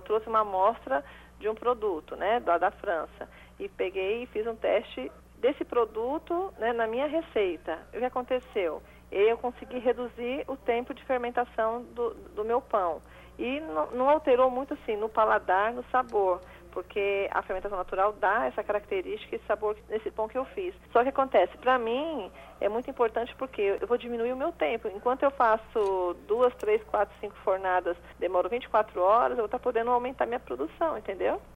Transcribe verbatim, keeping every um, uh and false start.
eu trouxe uma amostra de um produto, né, da, da França, e peguei e fiz um teste desse produto, né, na minha receita. O que aconteceu? Eu consegui reduzir o tempo de fermentação do, do meu pão. E não, não alterou muito, assim, no paladar, no sabor, porque a fermentação natural dá essa característica e sabor nesse pão que eu fiz. Só que acontece, para mim, é muito importante porque eu vou diminuir o meu tempo. Enquanto eu faço duas, três, quatro, cinco fornadas, demoro vinte e quatro horas, eu vou estar podendo aumentar minha produção, entendeu?